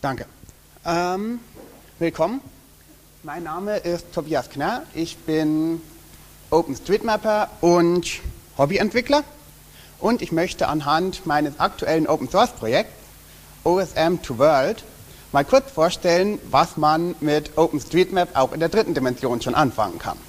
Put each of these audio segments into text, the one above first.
Danke. Willkommen. Mein Name ist Tobias Knarr. Ich bin OpenStreetMapper und Hobbyentwickler. Und ich möchte anhand meines aktuellen Open-Source-Projekts OSM2World mal kurz vorstellen, was man mit OpenStreetMap auch in der dritten Dimension schon anfangen kann.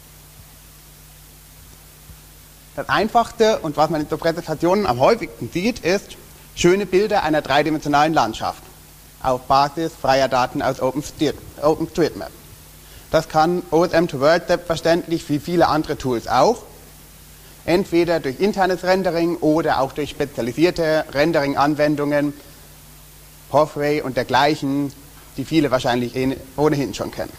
Das Einfachste und was man in so Präsentationen am häufigsten sieht, ist schöne Bilder einer dreidimensionalen Landschaft auf Basis freier Daten aus OpenStreetMap. Das kann OSM2World selbstverständlich wie viele andere Tools auch, entweder durch internes Rendering oder auch durch spezialisierte Rendering-Anwendungen, Pathway und dergleichen, die viele wahrscheinlich ohnehin schon kennen.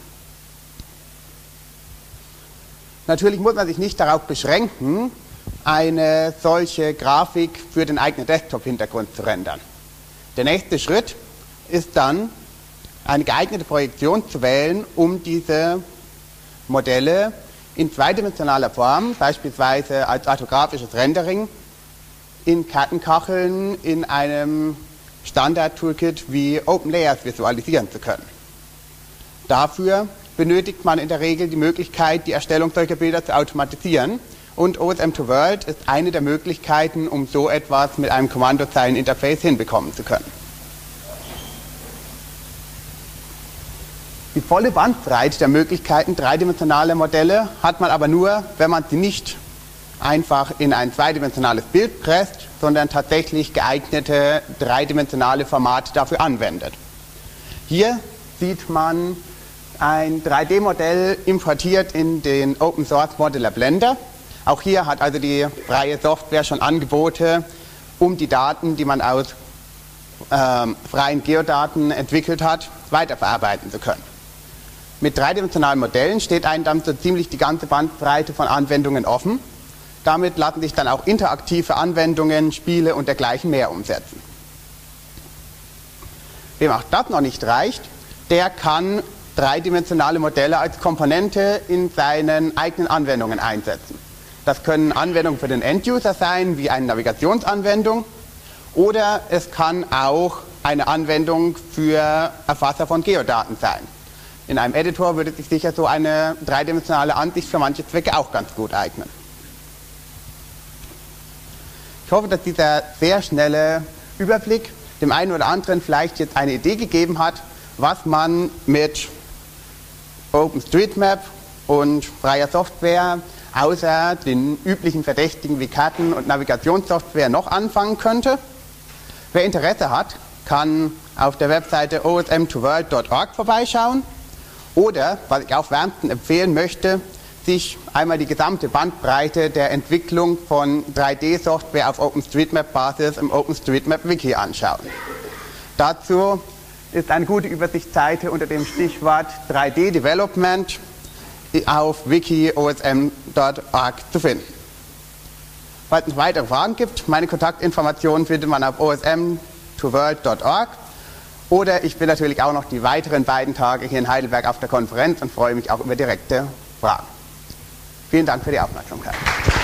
Natürlich muss man sich nicht darauf beschränken, eine solche Grafik für den eigenen Desktop-Hintergrund zu rendern. Der nächste Schritt ist dann, eine geeignete Projektion zu wählen, um diese Modelle in zweidimensionaler Form, beispielsweise als orthografisches Rendering, in Kartenkacheln in einem Standard-Toolkit wie OpenLayers visualisieren zu können. Dafür benötigt man in der Regel die Möglichkeit, die Erstellung solcher Bilder zu automatisieren. Und OSM2World ist eine der Möglichkeiten, um so etwas mit einem Kommandozeilen-Interface hinbekommen zu können. Die volle Bandbreite der Möglichkeiten dreidimensionaler Modelle hat man aber nur, wenn man sie nicht einfach in ein zweidimensionales Bild presst, sondern tatsächlich geeignete dreidimensionale Formate dafür anwendet. Hier sieht man ein 3D-Modell importiert in den Open Source Modeler Blender. Auch hier hat also die freie Software schon Angebote, um die Daten, die man aus freien Geodaten entwickelt hat, weiterverarbeiten zu können. Mit dreidimensionalen Modellen steht einem dann so ziemlich die ganze Bandbreite von Anwendungen offen. Damit lassen sich dann auch interaktive Anwendungen, Spiele und dergleichen mehr umsetzen. Wem auch das noch nicht reicht, der kann dreidimensionale Modelle als Komponente in seinen eigenen Anwendungen einsetzen. Das können Anwendungen für den End-User sein, wie eine Navigationsanwendung, oder es kann auch eine Anwendung für Erfasser von Geodaten sein. In einem Editor würde sich sicher so eine dreidimensionale Ansicht für manche Zwecke auch ganz gut eignen. Ich hoffe, dass dieser sehr schnelle Überblick dem einen oder anderen vielleicht jetzt eine Idee gegeben hat, was man mit OpenStreetMap und freier Software außer den üblichen Verdächtigen wie Karten- und Navigationssoftware noch anfangen könnte. Wer Interesse hat, kann auf der Webseite osm2world.org vorbeischauen oder, was ich auch wärmstens empfehlen möchte, sich einmal die gesamte Bandbreite der Entwicklung von 3D-Software auf OpenStreetMap-Basis im OpenStreetMap-Wiki anschauen. Dazu ist eine gute Übersichtsseite unter dem Stichwort 3D-Development auf wiki.osm.org zu finden. Falls es weitere Fragen gibt, meine Kontaktinformationen findet man auf osm2world.org oder ich bin natürlich auch noch die weiteren beiden Tage hier in Heidelberg auf der Konferenz und freue mich auch über direkte Fragen. Vielen Dank für die Aufmerksamkeit.